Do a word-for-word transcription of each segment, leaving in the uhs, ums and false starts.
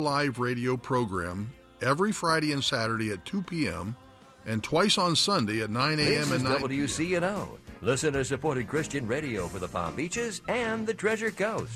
live radio program every Friday and Saturday at two p.m. and twice on Sunday at nine a.m. This and is nine p.m. W C N O, listener-supported Christian radio for the Palm Beaches and the Treasure Coast.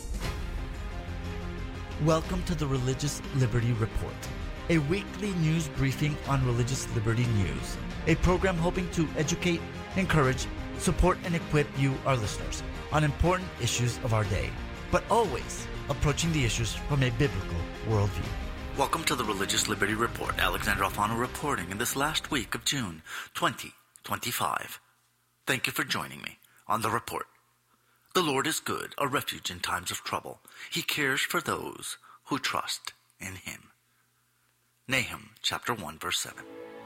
Welcome to the Religious Liberty Report, a weekly news briefing on religious liberty news, a program hoping to educate, encourage, support, and equip you, our listeners, on important issues of our day, but always approaching the issues from a biblical worldview. Welcome to the Religious Liberty Report. Alexander Alfano reporting in this last week of June twenty twenty-five. Thank you for joining me on the report. The Lord is good, a refuge in times of trouble. He cares for those who trust in Him. Nahum chapter one verse seven.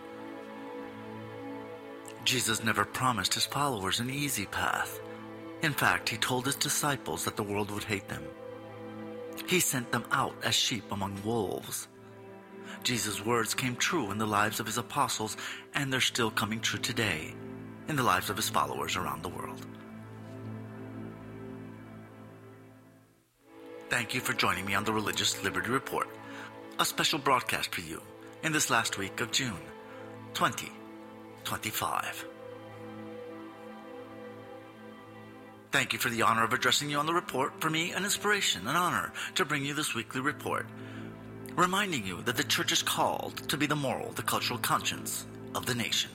Jesus never promised His followers an easy path. In fact, He told His disciples that the world would hate them. He sent them out as sheep among wolves. Jesus' words came true in the lives of His apostles, and they're still coming true today in the lives of His followers around the world. Thank you for joining me on the Religious Liberty Report, a special broadcast for you in this last week of June twenty twenty-five. Thank you for the honor of addressing you on the report. For me, an inspiration, an honor to bring you this weekly report, reminding you that the church is called to be the moral, the cultural conscience of the nation.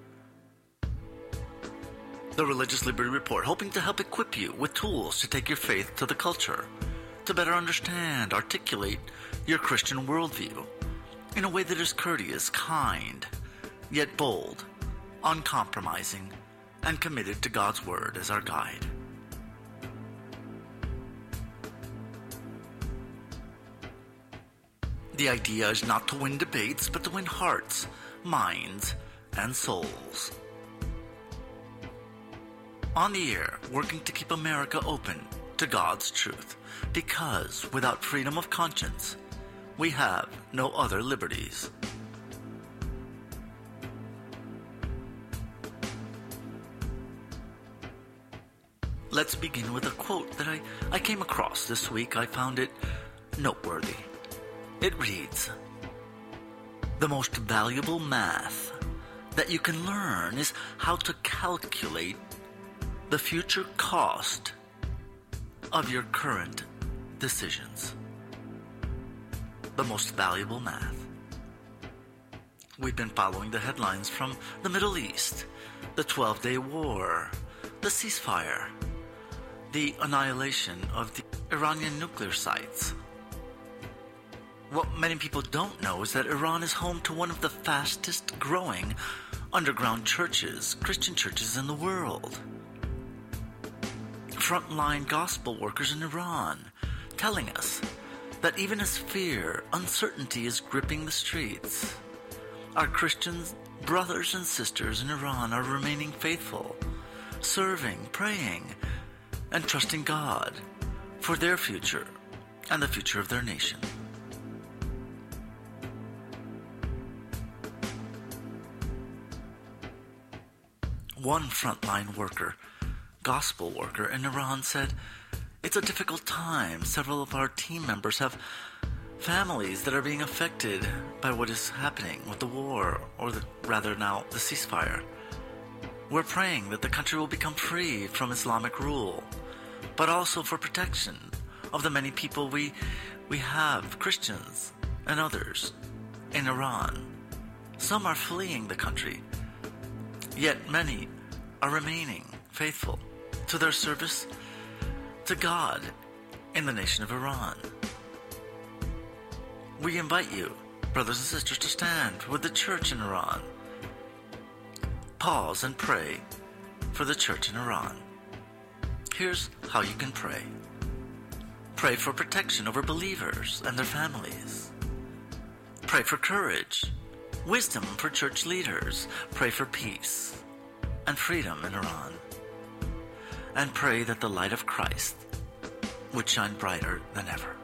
The Religious Liberty Report, hoping to help equip you with tools to take your faith to the culture, to better understand, articulate your Christian worldview in a way that is courteous, kind, yet bold, uncompromising, and committed to God's Word as our guide. The idea is not to win debates, but to win hearts, minds, and souls. On the air, working to keep America open to God's truth, because without freedom of conscience, we have no other liberties. Let's begin with a quote that I, I came across this week. I found it noteworthy. It reads, "The most valuable math that you can learn is how to calculate the future cost of your current decisions." The most valuable math. We've been following the headlines from the Middle East, the twelve-day war, the ceasefire, the annihilation of the Iranian nuclear sites. What many people don't know is that Iran is home to one of the fastest growing underground churches, Christian churches in the world. Frontline gospel workers in Iran telling us that even as fear, uncertainty is gripping the streets, our Christian brothers and sisters in Iran are remaining faithful, serving, praying, and trusting God for their future and the future of their nation. One frontline worker, gospel worker in Iran said, "It's a difficult time. Several of our team members have families that are being affected by what is happening with the war, or the, rather now the ceasefire. We're praying that the country will become free from Islamic rule, but also for protection of the many people we we have, Christians and others, in Iran. Some are fleeing the country, yet many are remaining faithful to their service to God in the nation of Iran. We invite you, brothers and sisters, to stand with the church in Iran. Pause and pray for the church in Iran. Here's how you can pray. Pray for protection over believers and their families. Pray for courage, wisdom for church leaders. Pray for peace and freedom in Iran. And pray that the light of Christ would shine brighter than ever.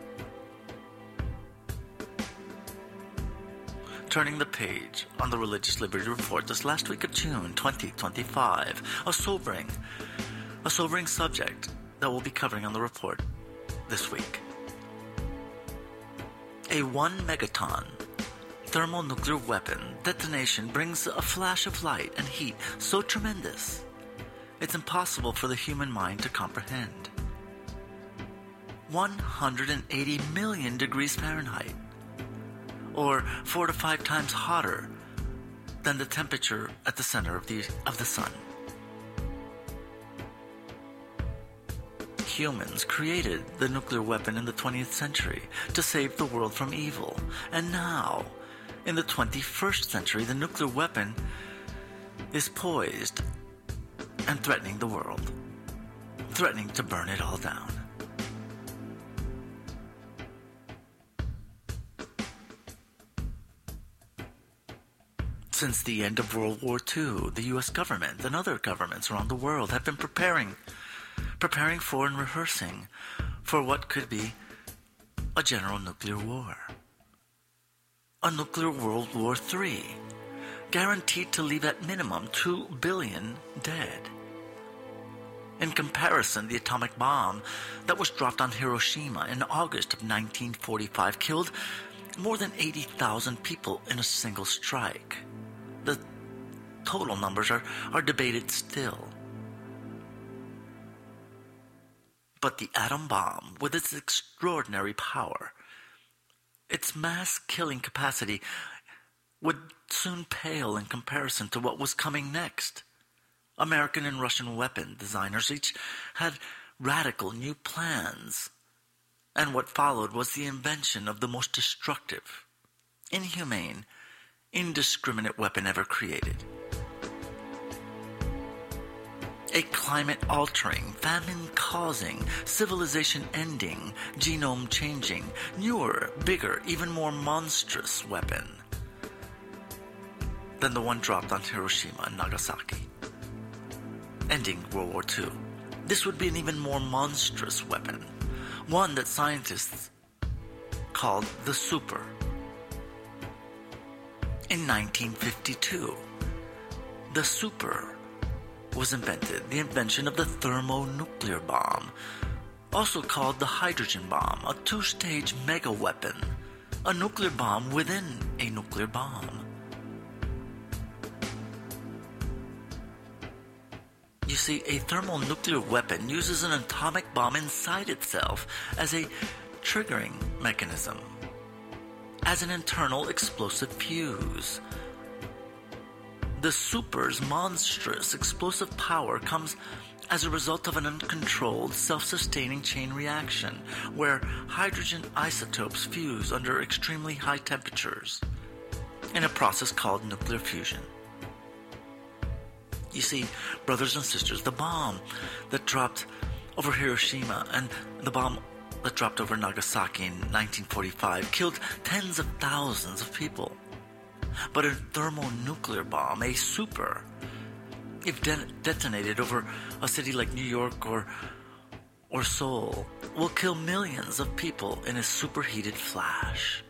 Turning the page on the Religious Liberty Report this last week of June twenty twenty-five, a sobering, a sobering subject that we'll be covering on the report this week. A one megaton thermonuclear weapon detonation brings a flash of light and heat so tremendous it's impossible for the human mind to comprehend. one hundred eighty million degrees Fahrenheit, or four to five times hotter than the temperature at the center of the, of the sun. Humans created the nuclear weapon in the twentieth century to save the world from evil. And now, in the twenty-first century, the nuclear weapon is poised and threatening the world, threatening to burn it all down. Since the end of World War Two, the U S government and other governments around the world have been preparing preparing for and rehearsing for what could be a general nuclear war. A nuclear World War Three, guaranteed to leave at minimum two billion dead. In comparison, the atomic bomb that was dropped on Hiroshima in August of nineteen forty-five killed more than eighty thousand people in a single strike. The total numbers are, are debated still. But the atom bomb, with its extraordinary power, its mass-killing capacity, would soon pale in comparison to what was coming next. American and Russian weapon designers each had radical new plans, and what followed was the invention of the most destructive, inhumane, indiscriminate weapon ever created. A climate-altering, famine-causing, civilization-ending, genome-changing, newer, bigger, even more monstrous weapon than the one dropped on Hiroshima and Nagasaki, ending World War Two. This would be an even more monstrous weapon, one that scientists called the Super. In nineteen fifty-two, the Super was invented, the invention of the thermonuclear bomb, also called the hydrogen bomb, a two-stage mega weapon, a nuclear bomb within a nuclear bomb. You see, a thermonuclear weapon uses an atomic bomb inside itself as a triggering mechanism, as an internal explosive fuse. The Super's monstrous explosive power comes as a result of an uncontrolled, self-sustaining chain reaction where hydrogen isotopes fuse under extremely high temperatures in a process called nuclear fusion. You see, brothers and sisters, the bomb that dropped over Hiroshima and the bomb that dropped over Nagasaki in nineteen forty-five killed tens of thousands of people. But a thermonuclear bomb, a super, if de- detonated over a city like New York or or Seoul, will kill millions of people in a superheated flash.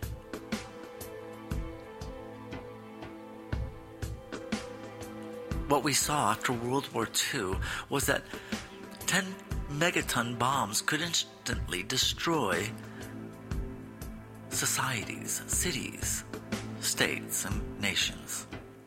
What we saw after World War Two was that ten megaton bombs could instantly destroy societies, cities, states, and nations.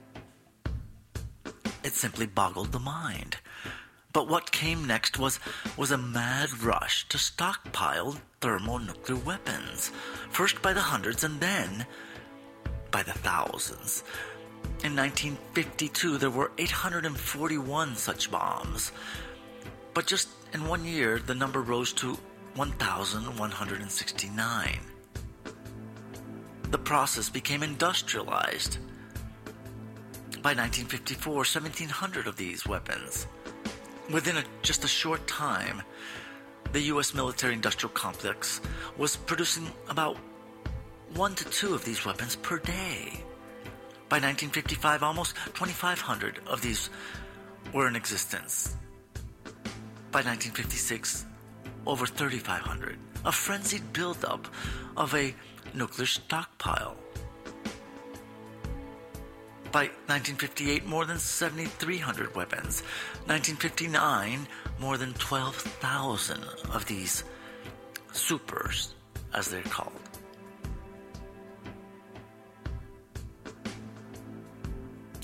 It simply boggled the mind. But what came next was, was a mad rush to stockpile thermonuclear weapons, first by the hundreds and then by the thousands. In nineteen fifty-two, there were eight hundred forty-one such bombs. But just in one year, the number rose to one thousand one hundred sixty-nine. The process became industrialized. By nineteen fifty-four, seventeen hundred of these weapons. Within a, just a short time, the U S military-industrial complex was producing about one to two of these weapons per day. By nineteen fifty-five, almost twenty-five hundred of these were in existence. By nineteen fifty-six, over thirty-five hundred. A frenzied buildup of a nuclear stockpile. By nineteen fifty-eight, more than seventy-three hundred weapons. nineteen fifty-nine, more than twelve thousand of these supers, as they're called.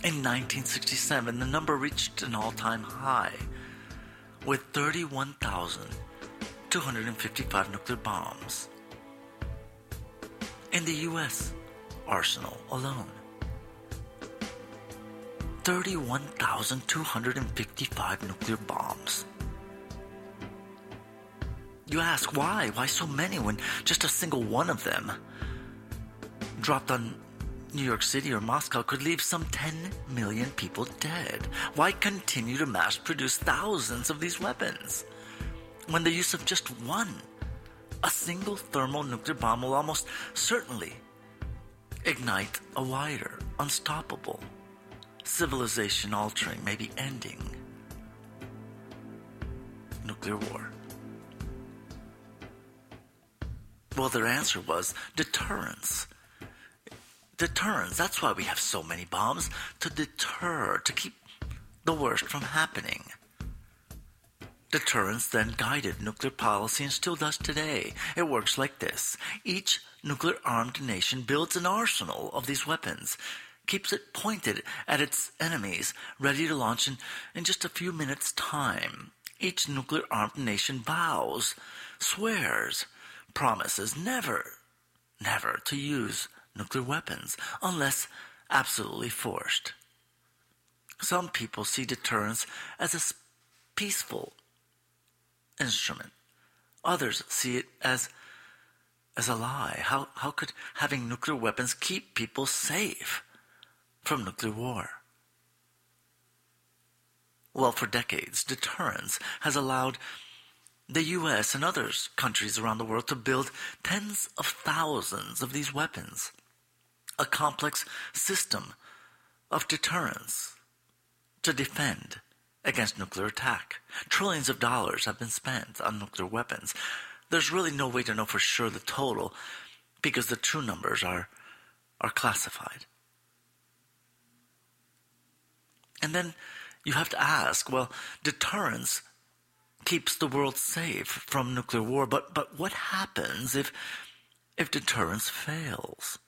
In nineteen sixty-seven, the number reached an all-time high, with thirty-one thousand two hundred fifty-five nuclear bombs in the U S arsenal alone. thirty-one thousand two hundred fifty-five nuclear bombs. You ask, why? Why so many when just a single one of them dropped on New York City or Moscow could leave some ten million people dead? Why continue to mass produce thousands of these weapons when the use of just one, a single thermonuclear bomb, will almost certainly ignite a wider, unstoppable, civilization-altering, maybe ending nuclear war? Well, their answer was deterrence. Deterrence. That's why we have so many bombs, to deter, to keep the worst from happening. Deterrence then guided nuclear policy and still does today. It works like this. Each nuclear-armed nation builds an arsenal of these weapons, keeps it pointed at its enemies, ready to launch in, in just a few minutes' time. Each nuclear-armed nation vows, swears, promises never, never to use nuclear weapons unless absolutely forced. Some people see deterrence as a peaceful instrument. Others see it as as a lie. How how could having nuclear weapons keep people safe from nuclear war? Well, for decades, deterrence has allowed the U S and other countries around the world to build tens of thousands of these weapons, a complex system of deterrence to defend against nuclear attack. Trillions of dollars have been spent on nuclear weapons. There's really no way to know for sure the total because the true numbers are, are classified. And then you have to ask, well, deterrence keeps the world safe from nuclear war, but but what happens if if deterrence fails?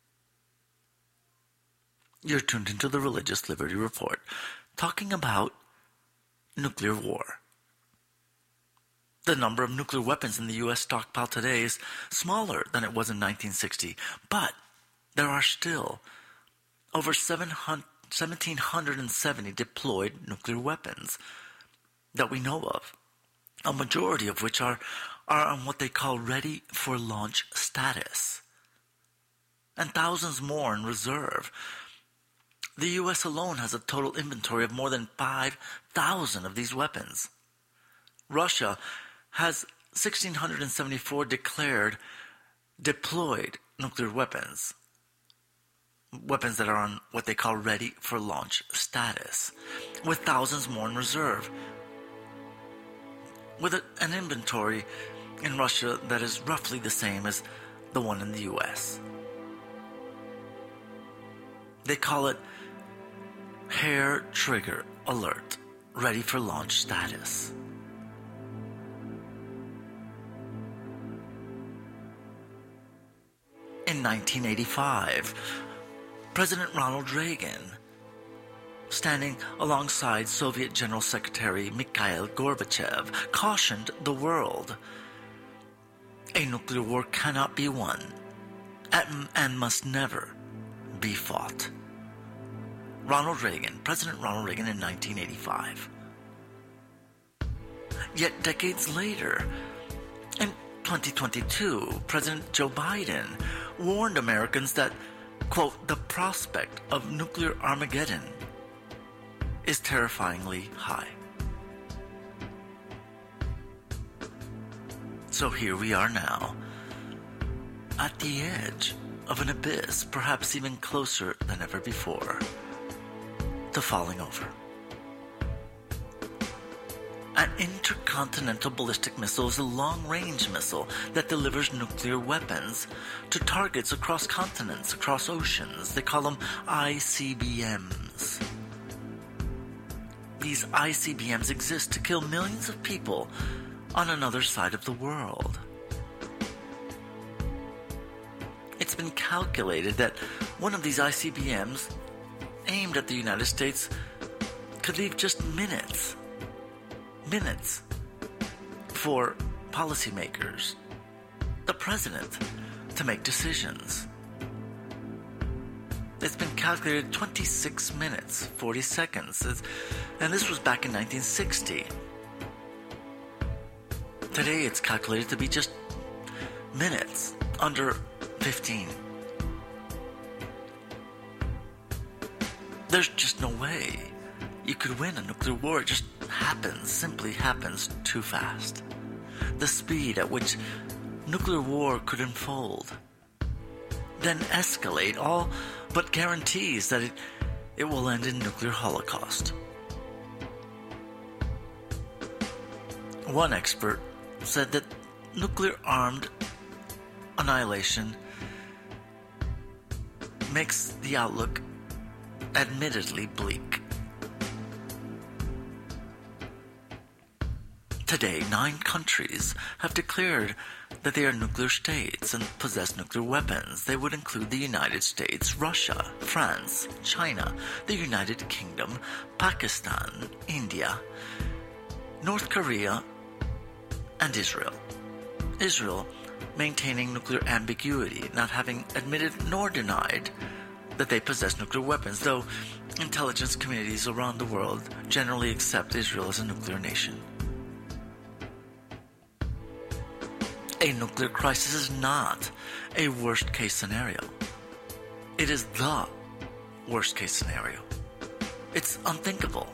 You're tuned into the Religious Liberty Report, talking about nuclear war. The number of nuclear weapons in the U S stockpile today is smaller than it was in nineteen sixty, but there are still over one thousand seven hundred seventy deployed nuclear weapons that we know of, a majority of which are, are on what they call ready for launch status, and thousands more in reserve. The U S alone has a total inventory of more than five thousand of these weapons. Russia has one thousand six hundred seventy-four declared deployed nuclear weapons, weapons that are on what they call ready for launch status, with thousands more in reserve, with a, an inventory in Russia that is roughly the same as the one in the U S. They call it hair trigger alert, ready for launch status. In nineteen eighty-five, President Ronald Reagan, standing alongside Soviet General Secretary Mikhail Gorbachev, cautioned the world, a nuclear war cannot be won and must never be fought. Ronald Reagan, President Ronald Reagan in nineteen eighty-five. Yet decades later, in twenty twenty-two, President Joe Biden warned Americans that, quote, the prospect of nuclear Armageddon is terrifyingly high. So here we are now, at the edge of an abyss, perhaps even closer than ever before to falling over. An intercontinental ballistic missile is a long-range missile that delivers nuclear weapons to targets across continents, across oceans. They call them I C B Ms. These I C B Ms exist to kill millions of people on another side of the world. It's been calculated that one of these I C B Ms, aimed at the United States could leave just minutes, minutes for policymakers, the president, to make decisions. It's been calculated twenty-six minutes, forty seconds, and this was back in nineteen sixty. Today it's calculated to be just minutes, under fifteen. There's just no way you could win a nuclear war. It just happens, simply happens too fast. The speed at which nuclear war could unfold, then escalate, all but guarantees that it, it will end in nuclear holocaust. One expert said that nuclear-armed annihilation makes the outlook admittedly bleak. Today, nine countries have declared that they are nuclear states and possess nuclear weapons. They would include the United States, Russia, France, China, the United Kingdom, Pakistan, India, North Korea, and Israel. Israel maintaining nuclear ambiguity, not having admitted nor denied that they possess nuclear weapons, though intelligence communities around the world generally accept Israel as a nuclear nation. A nuclear crisis is not a worst-case scenario. It is the worst-case scenario. It's unthinkable.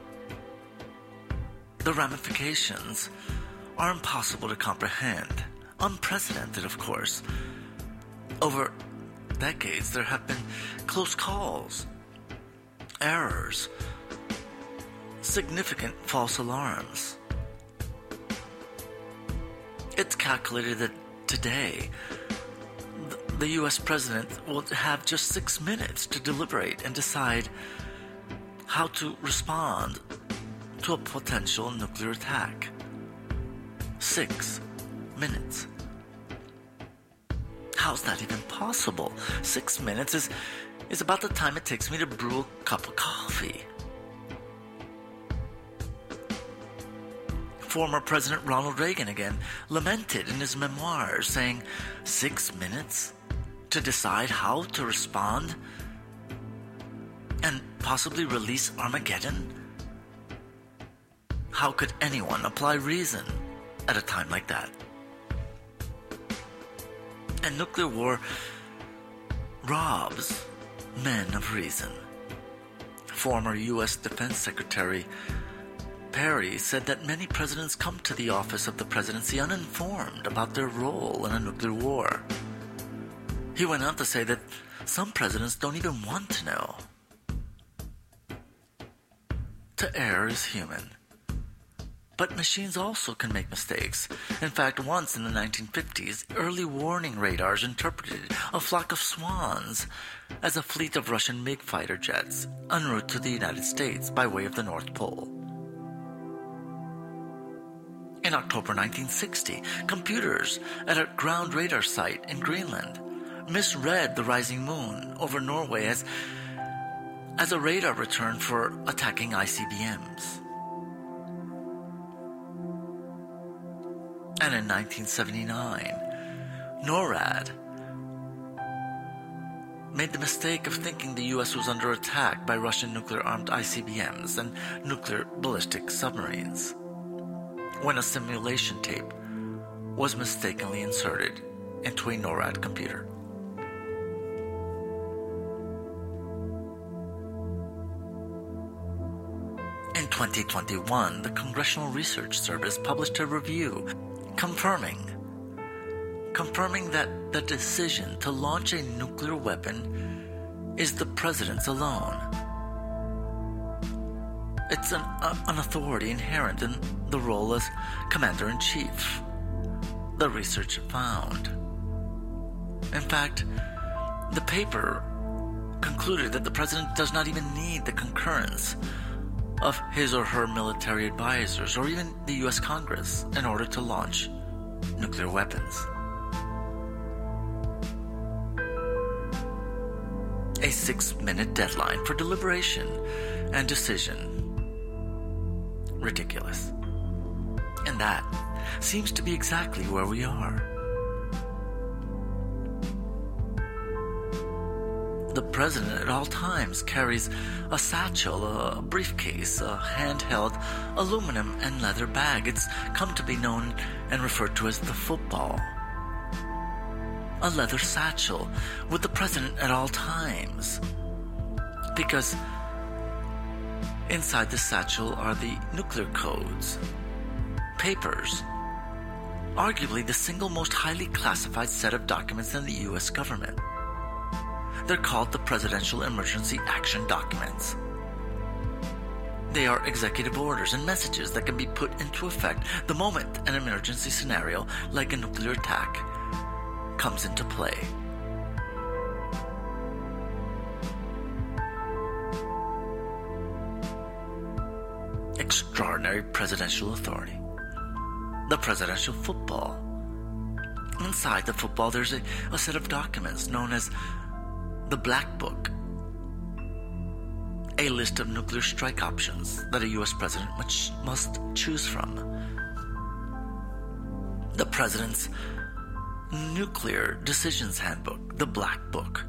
The ramifications are impossible to comprehend. Unprecedented, of course. Over decades, there have been close calls, errors, significant false alarms. It's calculated that today, the U S president will have just six minutes to deliberate and decide how to respond to a potential nuclear attack. Six minutes. How's that even possible? Six minutes is, is about the time it takes me to brew a cup of coffee. Former President Ronald Reagan again lamented in his memoirs, saying, six minutes to decide how to respond and possibly release Armageddon? How could anyone apply reason at a time like that? And nuclear war robs men of reason. Former U S Defense Secretary Perry said that many presidents come to the office of the presidency uninformed about their role in a nuclear war. He went on to say that some presidents don't even want to know. To err is human. But machines also can make mistakes. In fact, once in the nineteen fifties, early warning radars interpreted a flock of swans as a fleet of Russian MiG fighter jets en route to the United States by way of the North Pole. In October nineteen sixty, computers at a ground radar site in Greenland misread the rising moon over Norway as, as a radar return for attacking I C B Ms. And in nineteen seventy-nine, NORAD made the mistake of thinking the U S was under attack by Russian nuclear-armed I C B Ms and nuclear ballistic submarines, when a simulation tape was mistakenly inserted into a NORAD computer. In twenty twenty-one, the Congressional Research Service published a review confirming confirming that the decision to launch a nuclear weapon is the president's alone. It's an, uh, an authority inherent in the role as commander-in-chief, the research found. In fact, the paper concluded that the president does not even need the concurrence of his or her military advisors or even the U S Congress in order to launch nuclear weapons. a six-minute deadline for deliberation and decision. Ridiculous. And that seems to be exactly where we are. The president at all times carries a satchel, a briefcase, a handheld aluminum and leather bag. It's come to be known and referred to as the football. A leather satchel with the president at all times. Because inside the satchel are the nuclear codes, papers, arguably the single most highly classified set of documents in the U S government. They're called the Presidential Emergency Action Documents. They are executive orders and messages that can be put into effect the moment an emergency scenario, like a nuclear attack, comes into play. Extraordinary presidential authority. The presidential football. Inside the football, there's a, a set of documents known as the Black Book, a list of nuclear strike options that a U S president must, must choose from. The President's Nuclear Decisions Handbook, the Black Book,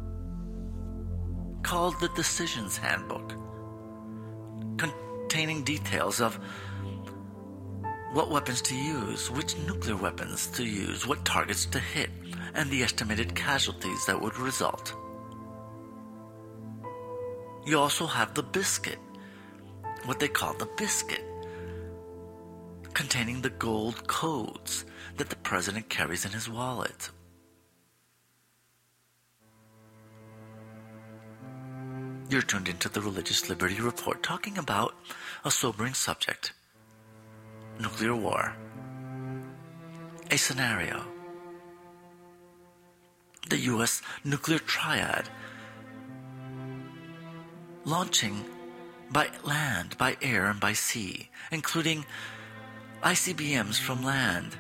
called the Decisions Handbook, containing details of what weapons to use, which nuclear weapons to use, what targets to hit, and the estimated casualties that would result. You also have the biscuit, what they call the biscuit, containing the gold codes that the president carries in his wallet. You're tuned into the Religious Liberty Report, talking about a sobering subject: nuclear war. A scenario. The U S nuclear triad, launching by land, by air, and by sea, including I C B Ms from land,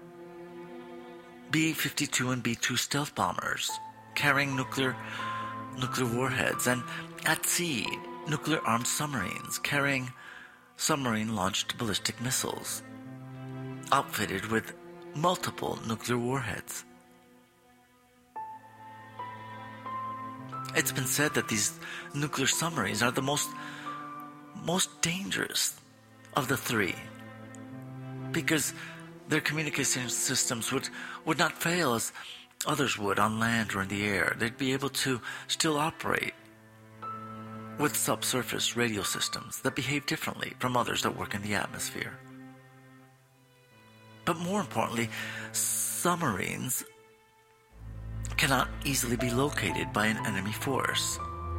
B fifty-two and B two stealth bombers carrying nuclear nuclear warheads, and at sea, nuclear-armed submarines carrying submarine-launched ballistic missiles, outfitted with multiple nuclear warheads. It's been said that these nuclear submarines are the most most dangerous of the three, because their communication systems would, would not fail as others would on land or in the air. They'd be able to still operate with subsurface radio systems that behave differently from others that work in the atmosphere. But more importantly, submarines cannot easily be located by an enemy force.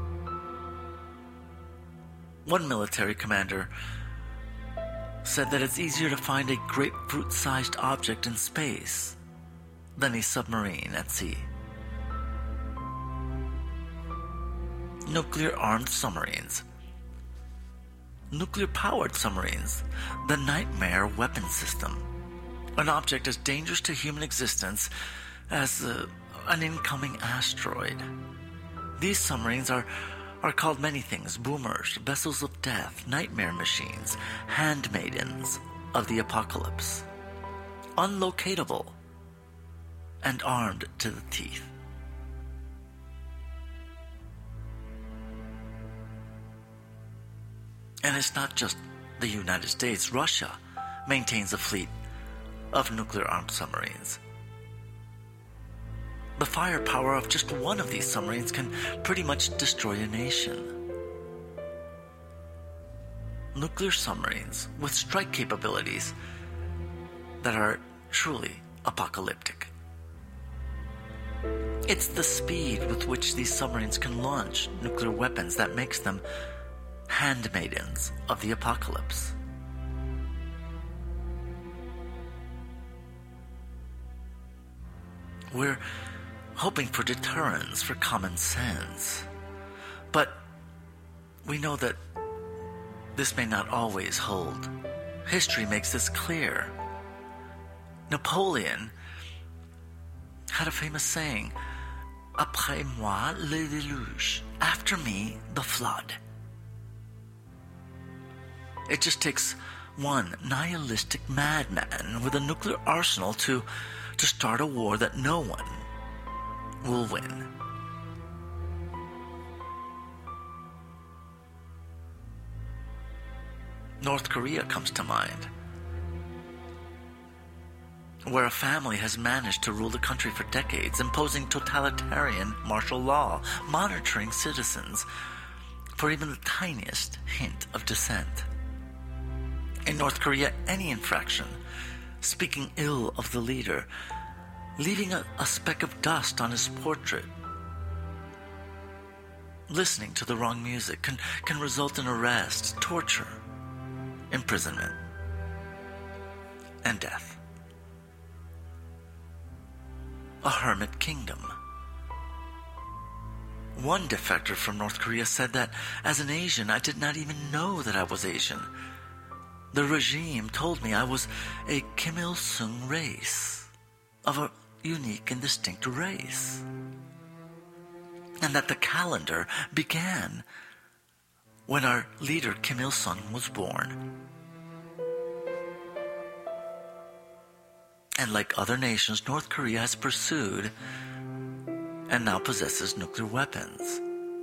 One military commander said that it's easier to find a grapefruit-sized object in space than a submarine at sea. Nuclear-armed submarines. Nuclear-powered submarines, the Nightmare weapon system, an object as dangerous to human existence as uh, an incoming asteroid. These submarines are, are called many things: boomers, vessels of death, nightmare machines, handmaidens of the apocalypse, unlocatable, and armed to the teeth. And it's not just the United States. Russia maintains a fleet of nuclear-armed submarines. The firepower of just one of these submarines can pretty much destroy a nation. Nuclear submarines with strike capabilities that are truly apocalyptic. It's the speed with which these submarines can launch nuclear weapons that makes them handmaidens of the apocalypse. We're hoping for deterrence, for common sense. But we know that this may not always hold. History makes this clear. Napoleon had a famous saying: Après moi, le déluge. After me, the flood. It just takes one nihilistic madman with a nuclear arsenal to, to start a war that no one will win. North Korea comes to mind, where a family has managed to rule the country for decades, imposing totalitarian martial law, monitoring citizens for even the tiniest hint of dissent. In North Korea, any infraction, speaking ill of the leader, leaving a, a speck of dust on his portrait, listening to the wrong music, can, can result in arrest, torture, imprisonment, and death. A hermit kingdom. One defector from North Korea said that, as an Asian, I did not even know that I was Asian. The regime told me I was a Kim Il-sung race, of a unique and distinct race, and that the calendar began when our leader Kim Il-sung was born. And like other nations, North Korea has pursued and now possesses nuclear weapons.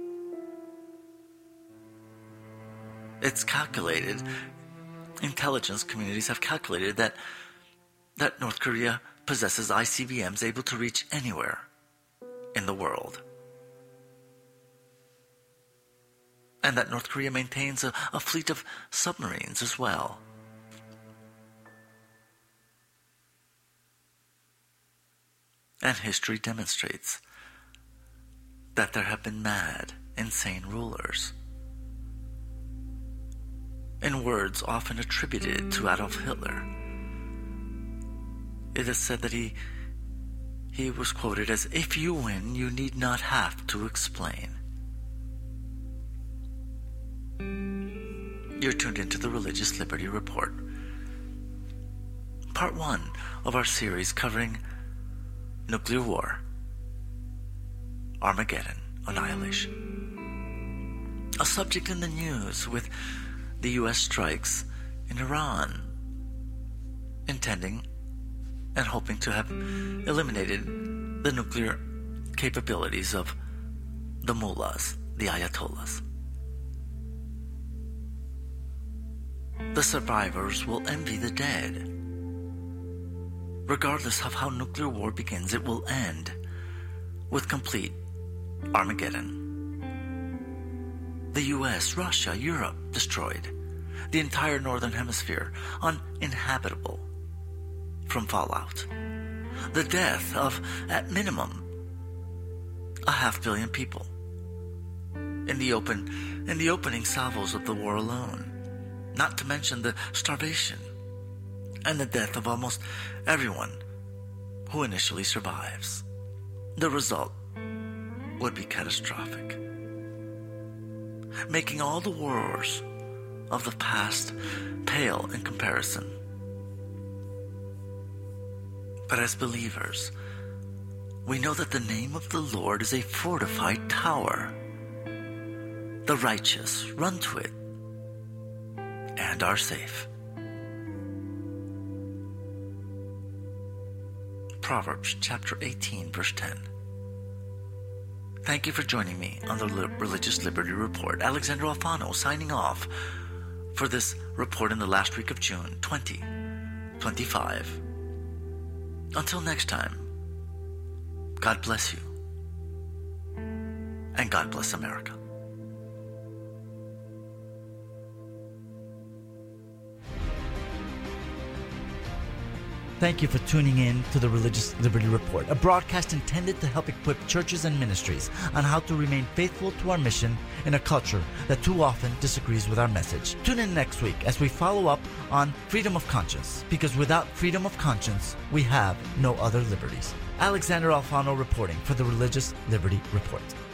It's calculated, intelligence communities have calculated that, that North Korea possesses I C B Ms able to reach anywhere in the world. And that North Korea maintains a, a fleet of submarines as well. And history demonstrates that there have been mad, insane rulers. In words often attributed to Adolf Hitler, it is said that he, he was quoted as, "If you win, you need not have to explain." You're tuned into the Religious Liberty Report, part one of our series covering nuclear war, Armageddon, annihilation. A subject in the news with the U S strikes in Iran, intending and hoping to have eliminated the nuclear capabilities of the mullahs, the ayatollahs. The survivors will envy the dead. Regardless of how nuclear war begins, it will end with complete Armageddon. The U S, Russia, Europe destroyed. The entire northern hemisphere uninhabitable from fallout. The death of, at minimum, a half billion people. In the open, in the opening salvos of the war alone. Not to mention the starvation and the death of almost everyone who initially survives. The result would be catastrophic, making all the wars of the past pale in comparison. But as believers, we know that the name of the Lord is a fortified tower. The righteous run to it and are safe. Proverbs chapter eighteen, verse ten. Thank you for joining me on the Religious Liberty Report. Alexander Alfano signing off for this report in the last week of June twenty twenty-five. Until next time, God bless you, and God bless America. Thank you for tuning in to the Religious Liberty Report, a broadcast intended to help equip churches and ministries on how to remain faithful to our mission in a culture that too often disagrees with our message. Tune in next week as we follow up on freedom of conscience, because without freedom of conscience, we have no other liberties. Alexander Alfano reporting for the Religious Liberty Report.